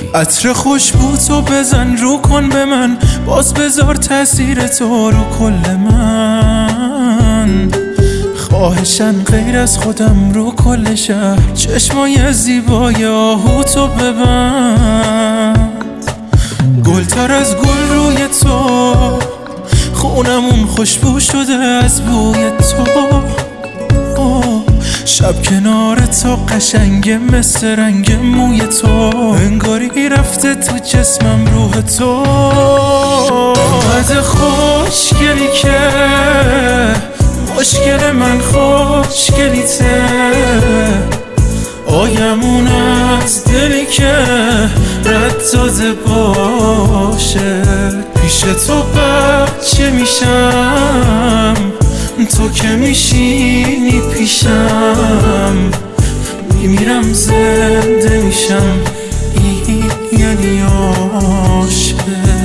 عطر خوشبو تو بزن رو کن به من، باز بذار تاثیر تو رو کل من. خواهشن غیر از خودم رو کل شهر، چشمای زیبای آهو تو ببند. گلتر از گل روی تو، خونمون خوشبو شده از بوی تو. شب کنار تو قشنگه مثل رنگ موی تو، انگاری رفته تو جسمم روح تو. انقدر خوشگلی که مشکل من خوشگلیته، آیمون از دلی که رد داده باشه. پیش تو بچه میشم، تو که میشینی پیشم، میمیرم زنده میشم، یعنی عاشق.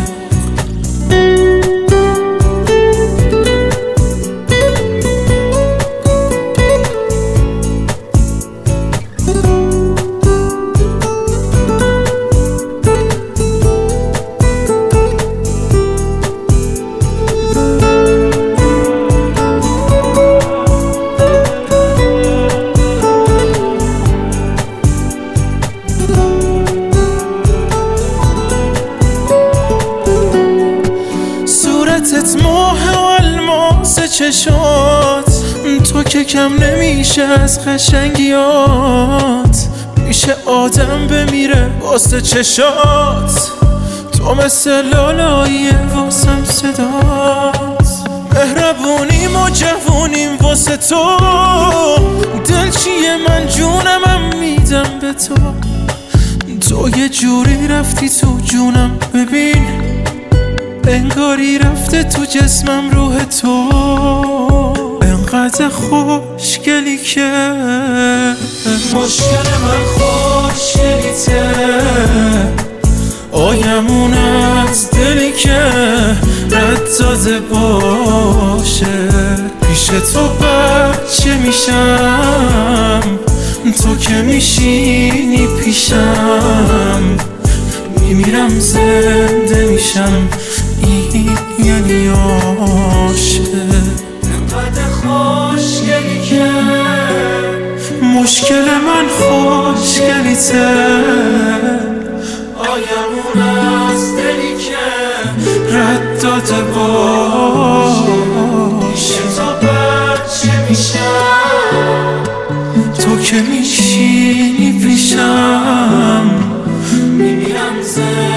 صورتت ماه و الماس چشات، تو که کم نمیشه از قشنگیات. میشه آدم بمیره واسه چشات، تو مثل لالاییه واسم صدات. مهربونیم و جوونیم واسه تو، دل چیه من جونمم میدم به تو. تو یه جوری رفتی تو جونم، ببین انگاری رفته تو جسمم روح تو. انقدر خوشگلی که مشکل من خوشگلیته، آیمون از دلی که رد داده باشه. پیش تو بچه میشم، تو که میشینی پیشم، میمیرم زنده میشم، یعنی عاشق. انقدر خوشگلی که مشکل من خوشگلیته، آیمون از دلی که رد داده باشه. پیش تو بچه میشم، تو که میشینی پیشم، میمیرم زنده